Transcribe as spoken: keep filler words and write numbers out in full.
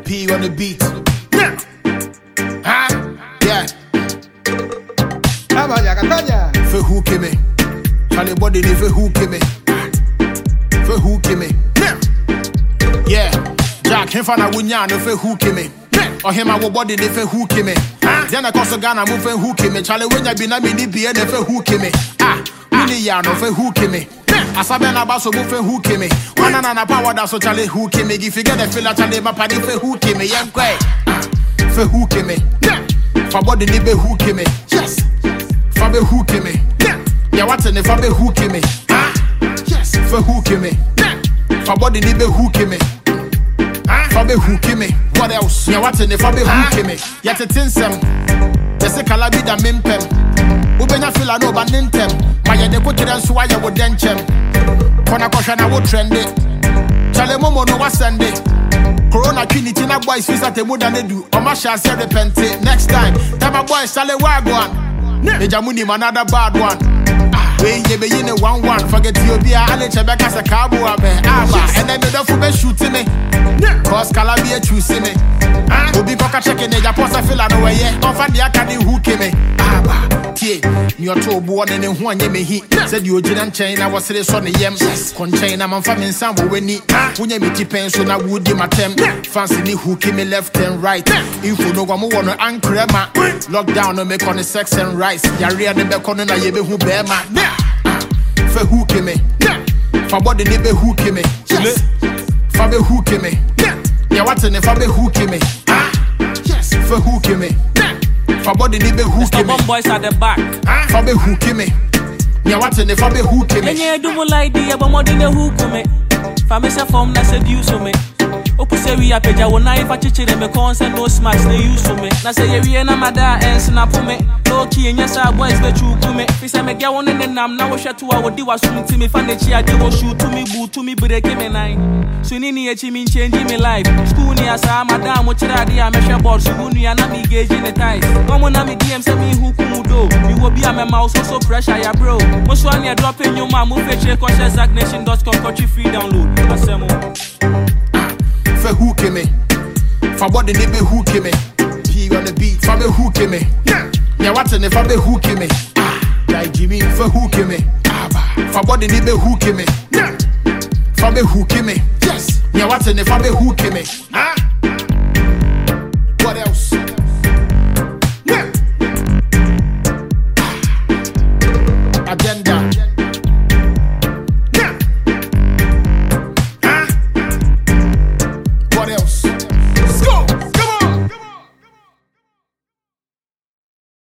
P on the beat. Yeah. Huh? Yeah. Vamos allá, Catania. For who came me? Charlie body for who came me? For who came me? Yeah. Jack him for na wunya no for who came me? Or him our body they for who came me? Then I cause Ghana move for who came me? Charlie when you be na me ni be they for who came me? Ah, mini ya no for who came me? Asabe na baso move for who came me? One na na power da so Charlie who came me? If you get the feel that Charlie my party for who came me? Young quay. For who came me? For body they be who came me? Yes. For be who came me? Yeah, what's in the for be who came me? Ah, yes. For who came me? For body they be who came me? For be who came me? What else? Yeah, what's in the for be who came me? Yeah, the tinsem. Yes, a calabida mimpem. Ubenya feel I know about nintem. My yede put it and so I would denchem. Kona koshana would trend it. Chale momo no was send it. Corona trinity na boys feel that they would and they do. Or my shall say repent it. Next time, tell my boys shall wagwan. The Jamuni another bad one. When you be in a one one, forget you be a Alechebeka as a cabo and then the fool shooting me. Cause Calabia choosing me. Ubi Coca checking the Japosa feel no way. Offer the Academy who came me. Tie, you're too born and then one me he said you didn't chain. I was the son of Yem. Conchain, I'm famine sample when he when you meet pension, I would give my temp. Fancy who came me left and right. If you know one more anchor, lockdown no make on the sex and rice. Yaria the back on a yebe who bear my. For who came me? For body neighbor who came me? Yes. For be who came me? Yeah, what's in the for be who came me? Ah, yes. For who came me? For body neighbor who came me? Boys at the back. For be who came me? Yeah, what's in the for be who came me? And yeah, do more like the but more than the who came me. For me, say form that seduce me. Opu say we are peja wona if I chichi me concern no smacks they use to me. Na say we na mada and snap me. Low key and yes our boys be true to me. Fi say me get one and nam na wo hwe to a wo di wasum ti me fa na chi ade wo shoot to me boot to me break me nine. So ni ni echi me change me life. School ni asa madam wo chira ade a me hwe board so nu ya na me gauge in the ties. Mama na me D M say me who kumudo. Me wo bi a me mouse so pressure ya bro. Mo so an drop in your ma mo feche conscious agnation dot com country free download. Asemo. For who came me? For body neighbor who came me? P on the beat. For me who came me? Yeah, what's in the for me who came me? Ah, like Jimmy. For who came me? For body neighbor who came me? For me who came me? Yes. Yeah, what's in the for me who came me? Ah, what else?